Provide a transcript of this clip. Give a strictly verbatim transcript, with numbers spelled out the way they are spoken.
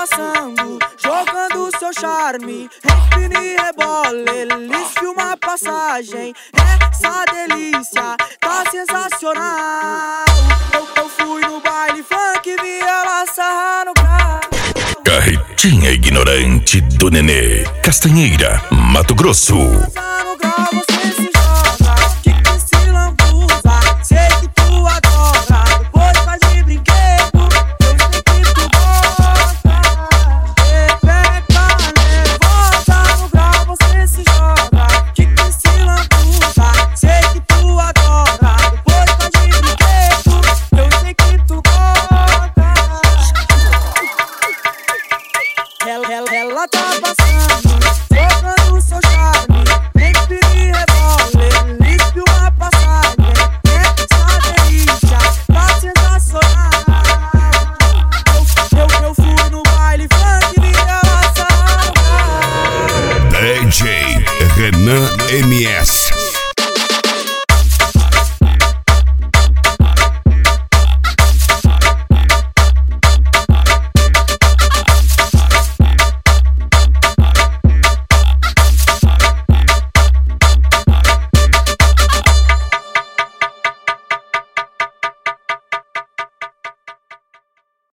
passando, jogando seu charme. Respira e rebola, eles filmam a passagem. Essa delícia tá sensacional. Eu, eu fui no baile funk e vi ela sarrar no carro. Carretinha ignorante do Nenê, Castanheira, Mato Grosso. No grau você se joga, que que se lambuza. Sei que tu adora, depois faz de brinquedo. Eu sei que tu gosta. Rebeca nervosa, no grau você se joga, que que se lambuza. Sei que tu adora, depois faz de brinquedo. Eu sei que tu gosta. Ela, ela, ela tá passando, jogando seu charme. Respira e rebola, eles uma passagem. Essa delícia tá sensacional. Eu, eu, eu fui no baile funk e vi ela sarrar. D J Renan M S.